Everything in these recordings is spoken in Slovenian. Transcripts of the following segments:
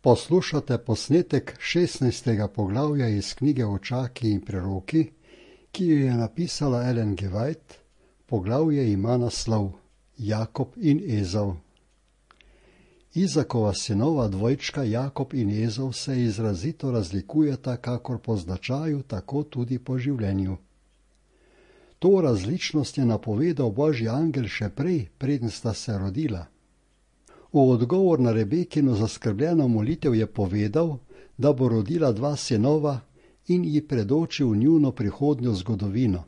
Poslušate posnetek 16. poglavja iz knjige Očaki in preroki, ki jo je napisala Ellen G. White. Poglavje ima naslov Jakob in Ezau. Izakova sinova dvojčka Jakob in Ezau se izrazito razlikujeta kakor po značaju, tako tudi po življenju. To različnost je napovedal Božji angel še prej, preden sta se rodila. V odgovor na Rebekino zaskrbljeno molitev je povedal, da bo rodila 2 sinova in ji predočil njuno prihodnjo zgodovino.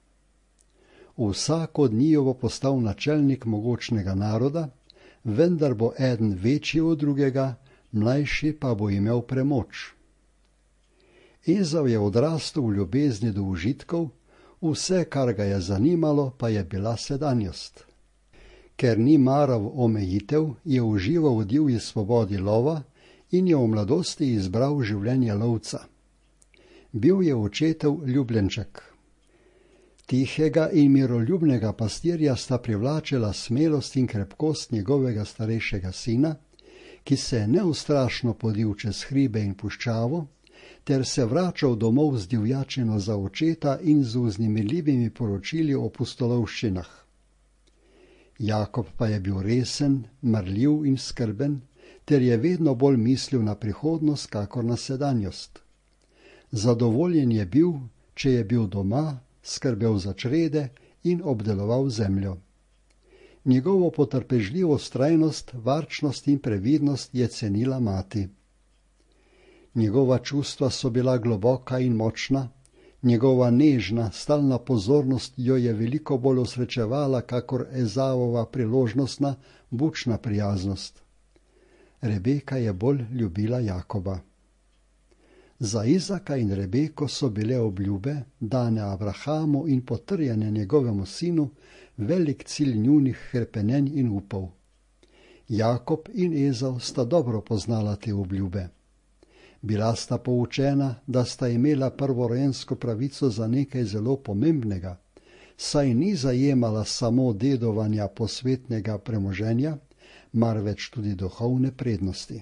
Vsak od njiju bo postal načelnik mogočnega naroda, vendar bo eden večji od drugega, mlajši pa bo imel premoč. Ezau je odrastel v ljubezni do užitkov, vse, kar ga je zanimalo, pa je bila sedanjost. Ker ni maral omejitev, je užival v divji svobodi lova in je v mladosti izbral življenje lovca. Bil je očetov ljubljenček. Tihega in miroljubnega pastirja sta privlačila smelost in krepkost njegovega starejšega sina, ki se je neustrašno podil čez hribe in puščavo, ter se vračal domov z divjačino za očeta in z vznemirljivimi poročili o pustolovščinah. Jakob pa je bil resen, marljiv in skrben, ter je vedno bolj mislil na prihodnost kakor na sedanjost. Zadovoljen je bil, če je bil doma, skrbel za črede in obdeloval zemljo. Njegovo potrpežljivo vztrajnost, varčnost in previdnost je cenila mati. Njegova čustva so bila globoka in močna, njegova nežna, stalna pozornost jo je veliko bolj osrečevala kakor Ezavova priložnostna, bučna prijaznost. Rebeka je bolj ljubila Jakoba. Za Izaka in Rebeko so bile obljube, dane Abrahamu in potrjene njegovemu sinu, velik cilj njunih hrepenenj in upov. Jakob in Ezau sta dobro poznala te obljube. Bila sta poučena, da sta imela prvorojensko pravico za nekaj zelo pomembnega, saj ni zajemala samo dedovanja posvetnega premoženja, marveč tudi duhovne prednosti.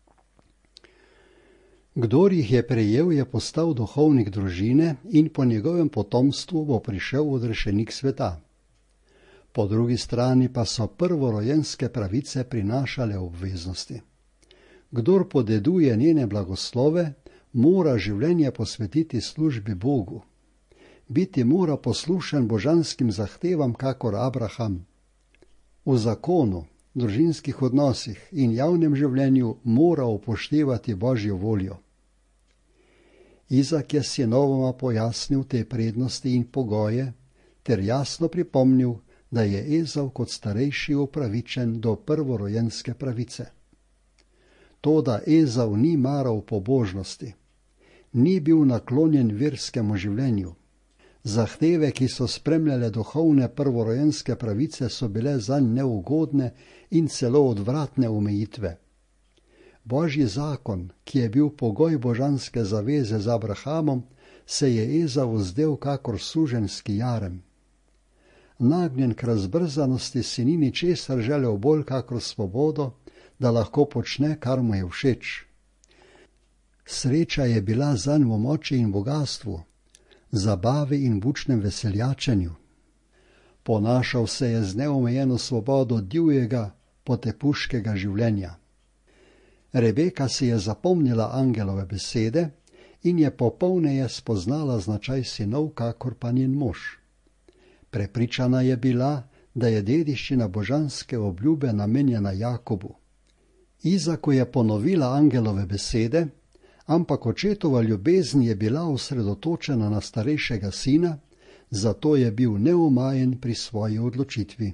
Kdor jih je prejel, je postal duhovnik družine in po njegovem potomstvu bo prišel odrešenik sveta. Po drugi strani pa so prvorojenske pravice prinašale obveznosti. Kdor podeduje njene blagoslove, mora življenje posvetiti službi Bogu. Biti mora poslušen božanskim zahtevam kakor Abraham. V zakonu, družinskih odnosih in javnem življenju mora upoštevati Božjo voljo. Izak je sinovoma pojasnil te prednosti in pogoje, ter jasno pripomnil, da je Ezau kot starejši upravičen do prvorojenske pravice. Toda Ezau ni maral pobožnosti, ni bil naklonjen verskemu življenju. Zahteve, ki so spremljale duhovne prvorojenske pravice, so bile zanj neugodne in celo odvratne omejitve. Božji zakon, ki je bil pogoj božanske zaveze z Abrahamom, se je Ezau zdel kakor suženjski jarem. Nagnjen k razbrzanosti si ni ničesar želel bolj kakor svobodo, da lahko počne, kar mu je všeč. Sreča je bila zanj v moči in bogastvu, zabavi in bučnem veseljačenju. Ponašal se je z neomejeno svobodo divjega, potepuškega življenja. Rebeka si je zapomnila angelove besede in je popolneje spoznala značaj sinov kakor pa njen mož. Prepričana je bila, da je dediščina božanske obljube namenjena Jakobu. Izaku je ponovila angelove besede, ampak očetova ljubezen je bila osredotočena na starejšega sina, zato je bil neomajen pri svoji odločitvi.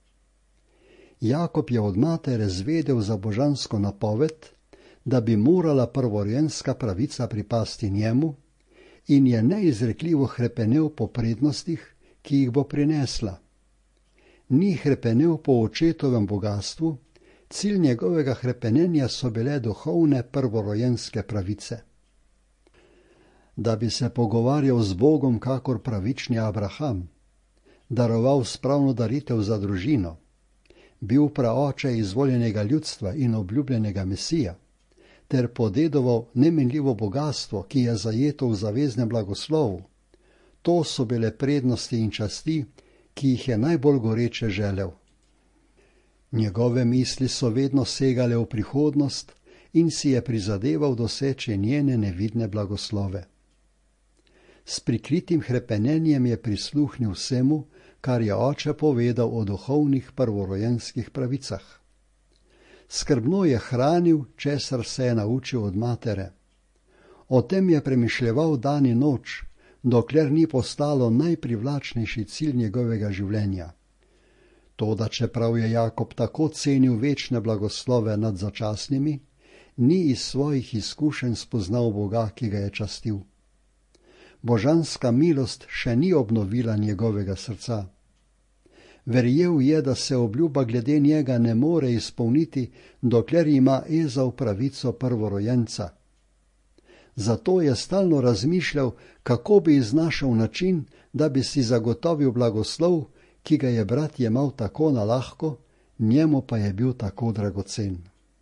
Jakob je od matere zvedel za božansko napoved, da bi morala prvorojenska pravica pripasti njemu, in je neizrekljivo hrepenel po prednostih, ki jih bo prinesla. Ni hrepenel po očetovem bogatstvu, cilj njegovega hrepenenja so bile duhovne prvorojenske pravice. Da bi se pogovarjal z Bogom kakor pravični Abraham, daroval spravno daritev za družino, bil praoče izvoljenega ljudstva in obljubljenega Mesija, ter podedoval nemenljivo bogatstvo, ki je zajeto v zaveznem blagoslovu. To so bile prednosti in časti, ki jih je najbolj goreče želel. Njegove misli so vedno segale v prihodnost in si je prizadeval doseči njene nevidne blagoslove. S prikritim hrepenenjem je prisluhnil vsemu, kar je oče povedal o duhovnih prvorojenskih pravicah. Skrbno je hranil, česar se je naučil od matere. O tem je premišljeval dan in noč, dokler ni postalo najprivlačnejši cilj njegovega življenja. Toda čeprav je Jakob tako cenil večne blagoslove nad začasnimi, ni iz svojih izkušenj spoznal Boga, ki ga je častil. Božanska milost še ni obnovila njegovega srca. Verjel je, da se obljuba glede njega ne more izpolniti, dokler ima Ezau pravico prvorojenca. Zato je stalno razmišljal, kako bi iznašel način, da bi si zagotovil blagoslov, ki ga je brat jemal tako nalahko, njemu pa je bil tako dragocen.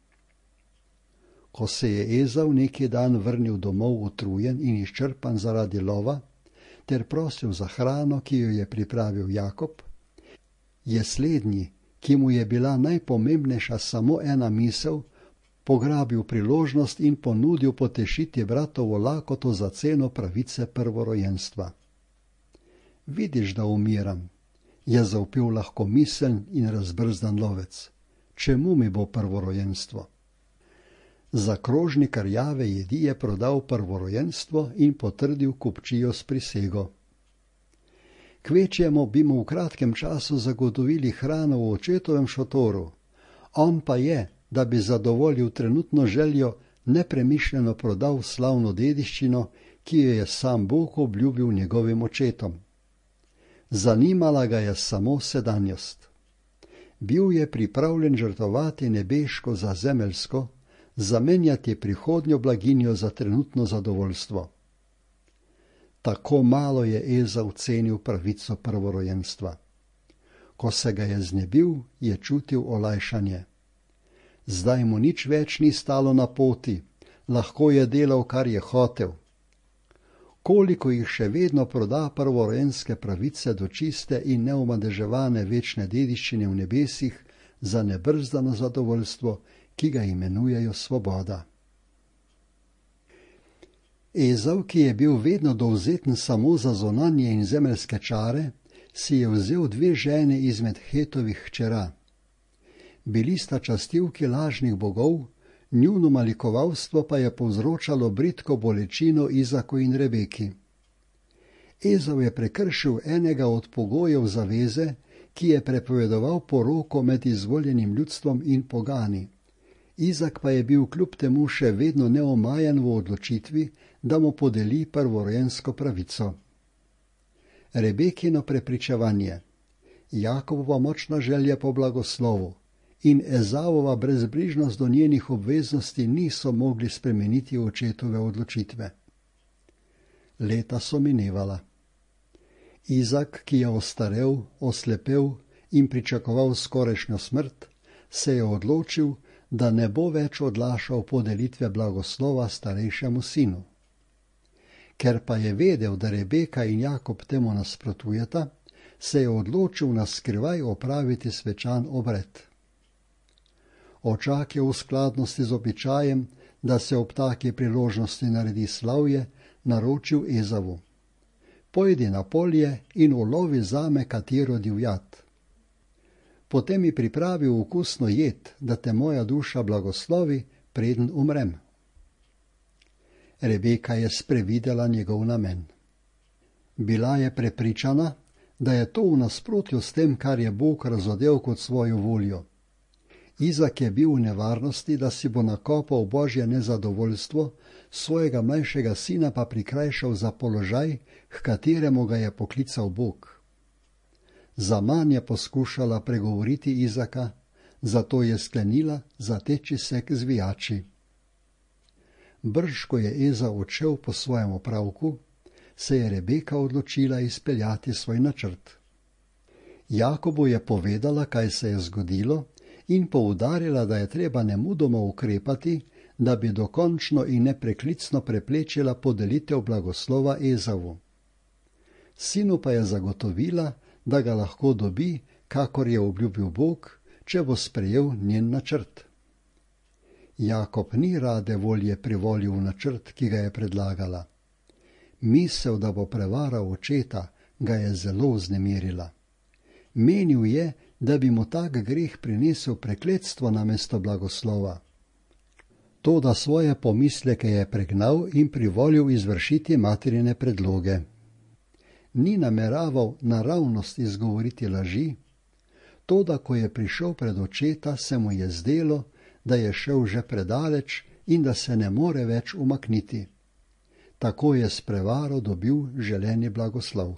Ko se je Ezau neki dan vrnil domov utrujen in izčrpan zaradi lova, ter prosil za hrano, ki jo je pripravil Jakob, je slednji, ki mu je bila najpomembnejša samo ena misel, pograbil priložnost in ponudil potešiti bratovo lakoto za ceno pravice prvorojenstva. Vidiš, da umiram, je zavpil lahkomiseln in razbrzdan lovec. Čemu mi bo prvorojenstvo? Za krožnik rjave jedi je prodal prvorojenstvo in potrdil kupčijo s prisego. Kvečjemu bi mu v kratkem času zagotovili hrano v očetovem šotoru, on pa je, da bi zadovoljil trenutno željo, nepremišljeno prodal slavno dediščino, ki jo je sam Bog obljubil njegovim očetom. Zanimala ga je samo sedanjost. Bil je pripravljen žrtvovati nebeško za zemeljsko, zamenjati prihodnjo blaginjo za trenutno zadovoljstvo. Tako malo je Ezau cenil pravico prvorojenstva. Ko se ga je znebil, je čutil olajšanje. Zdaj mu nič več ni stalo na poti, lahko je delal, kar je hotel. Koliko jih še vedno proda prvorojenske pravice do čiste in neomadeževane večne dediščine v nebesih za nebrzdano zadovoljstvo, ki ga imenujejo svoboda. Ezau, ki je bil vedno dovzeten samo za zonanje in zemeljske čare, si je vzel 2 žene izmed Hetovih hčera. Bili sta častilki lažnih bogov, njuno malikovalstvo pa je povzročalo bridko bolečino Izaku in Rebeki. Ezau je prekršil enega od pogojev zaveze, ki je prepovedoval poroko med izvoljenim ljudstvom in pogani. Izak pa je bil kljub temu še vedno neomajen v odločitvi, da mu podeli prvorojensko pravico. Rebekino prepričevanje, Jakobova močna želja po blagoslovu in Ezavova brezbrižnost do njenih obveznosti niso mogli spremeniti očetove odločitve. Leta so minevala. Izak, ki je ostarel, oslepel in pričakoval skorajšnjo smrt, se je odločil, da ne bo več odlašal podelitve blagoslova starejšemu sinu. Ker pa je vedel, da Rebeka in Jakob temu nasprotujeta, se je odločil na skrivaj opraviti svečan obred. Očak je v skladnosti z običajem, da se ob taki priložnosti naredi slavje, naročil Ezavu. Pojdi na polje in ulovi zame katero divjad. Potem mi pripravi okusno jed, da te moja duša blagoslovi, preden umrem. Rebeka je sprevidela njegov namen. Bila je prepričana, da je to v nasprotju s tem, kar je Bog razodel kot svojo voljo. Izak je bil v nevarnosti, da si bo nakopal božje nezadovoljstvo, svojega mlajšega sina pa prikrajšal za položaj, h kateremu ga je poklical Bog. Zaman je poskušala pregovoriti Izaka, zato je sklenila zateči se k zvijači. Brž, ko je Ezau odšel po svojem opravku, se je Rebeka odločila izpeljati svoj načrt. Jakobu je povedala, kaj se je zgodilo, in poudarila, da je treba nemudoma ukrepati, da bi dokončno in nepreklicno preprečila podelitev blagoslova Ezavu. Sinu pa je zagotovila, da ga lahko dobi, kakor je obljubil Bog, če bo sprejel njen načrt. Jakob ni rade volje privolil v načrt, ki ga je predlagala. Misel, da bo prevaral očeta, ga je zelo vznemirila. Menil je, da bi mu tak greh prinesel prekletstvo namesto blagoslova. Toda svoje pomisleke je pregnal in privolil izvršiti materine predloge. Ni nameraval naravnost izgovoriti laži, toda ko je prišel pred očeta, se mu je zdelo, da je šel že predaleč in da se ne more več umakniti. Tako je s prevaro dobil želeni blagoslov.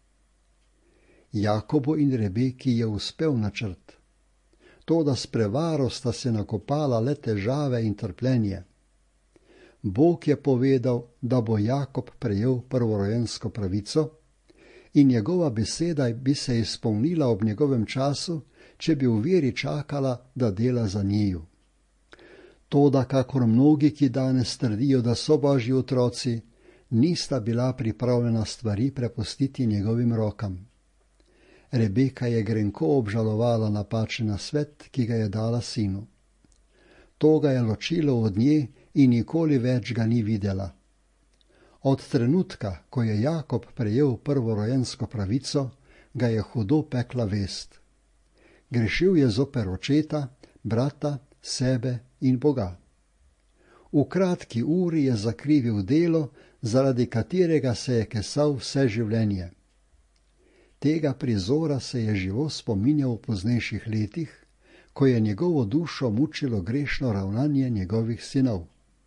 Jakobu in Rebeki je uspel načrt. Toda s prevaro sta se nakopala le težave in trpljenje. Bog je povedal, da bo Jakob prejel prvorojensko pravico in njegova beseda bi se izpolnila ob njegovem času, če bi v veri čakala, da dela za njiju. Toda, kakor mnogi, ki danes trdijo, da so Božji otroci, nista bila pripravljena stvari prepustiti njegovim rokam. Rebeka je grenko obžalovala napačen nasvet, ki ga je dala sinu. To ga je ločilo od nje in nikoli več ga ni videla. Od trenutka, ko je Jakob prejel prvorojensko pravico, ga je hudo pekla vest. Grešil je zoper očeta, brata, sebe in Boga. V kratki uri je zakrivil delo, zaradi katerega se je kesal vse življenje. Tega prizora se je živo spominjal v poznejših letih, ko je njegovo dušo mučilo grešno ravnanje njegovih sinov.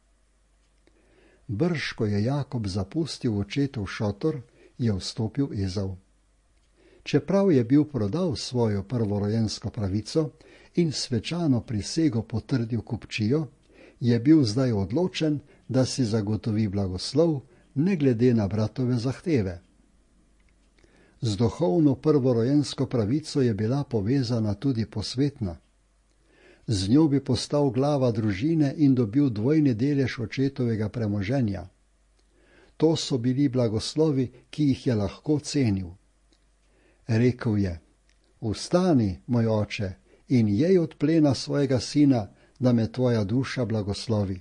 Brž, ko je Jakob zapustil očetov šotor, je vstopil Ezav. Čeprav je bil prodal svojo prvorojensko pravico in svečano prisego potrdil kupčijo, je bil zdaj odločen, da si zagotovi blagoslov, ne glede na bratove zahteve. Z duhovno prvorojensko pravico je bila povezana tudi posvetna. Z njo bi postal glava družine in dobil dvojni delež očetovega premoženja. To so bili blagoslovi, ki jih je lahko cenil. Rekel je: "Vstani, moj oče, in jej od plena svojega sina, da me tvoja duša blagoslovi."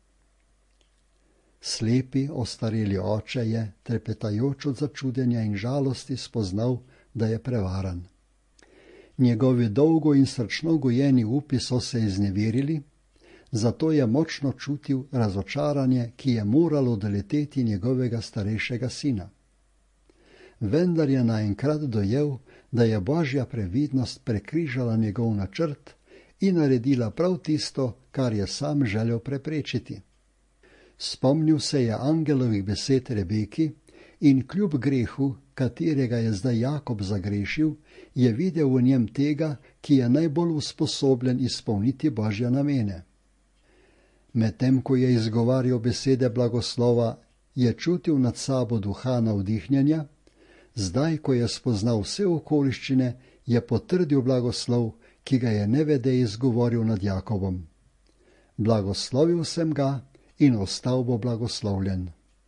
Slepi, ostareli oče je, trepetajoč od začudenja in žalosti, spoznal, da je prevaran. Njegovi dolgo in srčno gojeni upi so se izneverili, zato je močno čutil razočaranje, ki je moralo doleteti njegovega starejšega sina. Vendar je naenkrat dojel, da je Božja previdnost prekrižala njegov načrt in naredila prav tisto, kar je sam želel preprečiti. Spomnil se je angelovih besed Rebeki in kljub grehu, katerega je zdaj Jakob zagrešil, je videl v njem tega, ki je najbolj usposobljen izpolniti Božje namene. Medtem ko je izgovarjal besede blagoslova, je čutil nad sabo duha navdihnjenja, zdaj, ko je spoznal vse okoliščine, je potrdil blagoslov, ki ga je nevede izgovoril nad Jakobom. Blagoslovil sem ga in ostal bo blagoslovljen.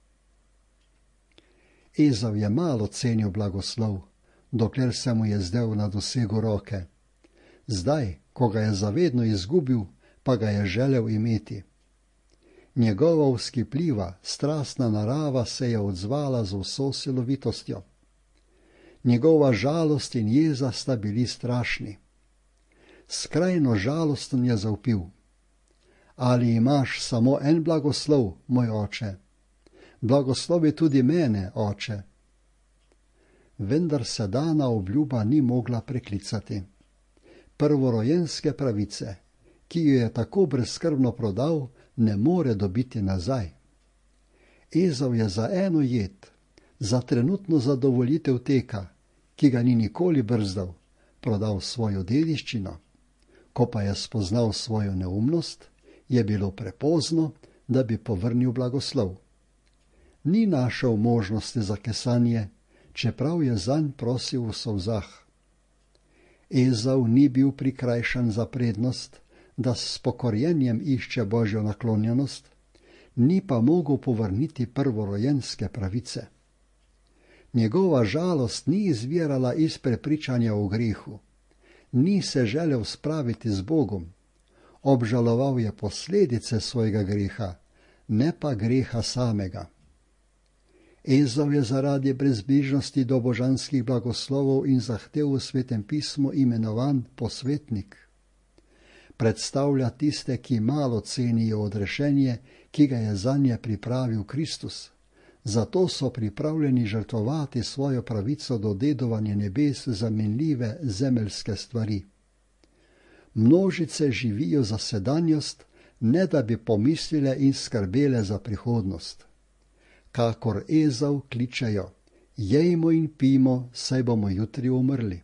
Ezav je malo cenil blagoslov, dokler se mu je zdel na dosegu roke. Zdaj, ko ga je zavedno izgubil, pa ga je želel imeti. Njegova vzkipljiva, strastna narava se je odzvala z vso silovitostjo. Njegova žalost in jeza sta bili strašni. Skrajno žalosten je zavpil: "Ali imaš samo en blagoslov, moj oče? Blagoslovi tudi mene, oče." Vendar se dana obljuba ni mogla preklicati. Prvorojenske pravice, ki jo je tako brezskrbno prodal, ne more dobiti nazaj. Ezav je za eno jed, za trenutno zadovoljitev teka, ki ga ni nikoli brzdal, prodal svojo dediščino. Ko pa je spoznal svojo neumnost, je bilo prepozno, da bi povrnil blagoslov. Ni našel možnosti za kesanje, čeprav je zanj prosil v solzah. Ezav ni bil prikrajšan za prednost, da s pokorjenjem išče Božjo naklonjenost, ni pa mogel povrniti prvorojenske pravice. Njegova žalost ni izvirala iz prepričanja o grehu, ni se želel spraviti z Bogom, obžaloval je posledice svojega greha, ne pa greha samega. Ezau je zaradi brezbrižnosti do božanskih blagoslovov in zahtev v Svetem pismu imenovan posvetnik. Predstavlja tiste, ki malo cenijo odrešenje, ki ga je zanje pripravil Kristus. Zato so pripravljeni žrtvovati svojo pravico do dedovanja nebes za minljive zemeljske stvari. Množice živijo za sedanjost, ne da bi pomislile in skrbele za prihodnost. Kakor Ezau kličejo: jejmo in pijmo, saj bomo jutri umrli.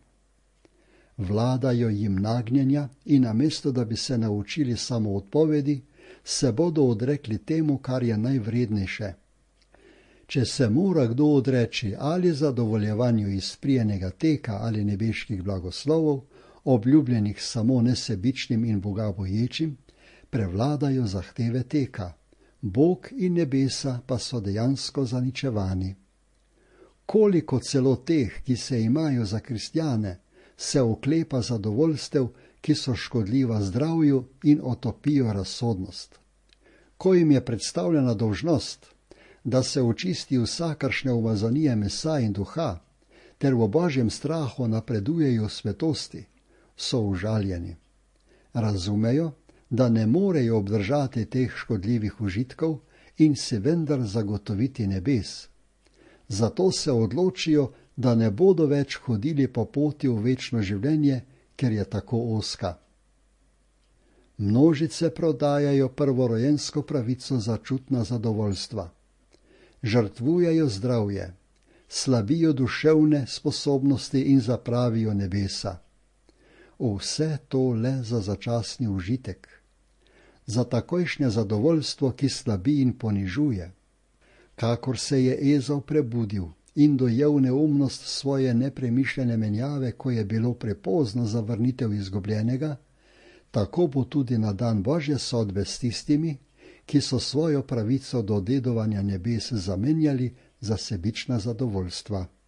Vladajo jim nagnjenja in namesto da bi se naučili samoodpovedi, se bodo odrekli temu, kar je najvrednejše. Če se mora kdo odreči ali zadovoljevanju izprijenega teka ali nebeških blagoslovov, obljubljenih samo nesebičnim in bogaboječim, prevladajo zahteve teka. Bog in nebesa pa so dejansko zaničevani. Koliko celo teh, ki se imajo za kristjane, se oklepa zadovoljstev, ki so škodljiva zdravju in otopijo razsodnost. Ko jim je predstavljena dolžnost, da se očisti vsakršne umazanije mesa in duha, ter v Božjem strahu napredujejo svetosti, so užaljeni. Razumejo, da ne morejo obdržati teh škodljivih užitkov in si vendar zagotoviti nebes. Zato se odločijo, da ne bodo več hodili po poti v večno življenje, ker je tako ozka. Množice prodajajo prvorojensko pravico za čutna zadovoljstva. Žrtvujejo zdravje, slabijo duševne sposobnosti in zapravijo nebesa. Vse to le za začasni užitek. Za takojšnje zadovoljstvo, ki slabi in ponižuje. Kakor se je Ezau prebudil in dojel neumnost svoje nepremišljene menjave, ko je bilo prepozno za vrnitev izgubljenega, tako bo tudi na dan Božje sodbe s tistimi, ki so svojo pravico do dedovanja nebes zamenjali za sebična zadovoljstva.